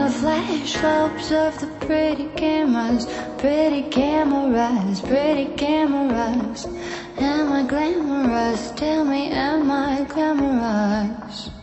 a flash, observe the pretty cameras, pretty cameras, pretty cameras. Am I glamorous? Tell me, am I glamorous?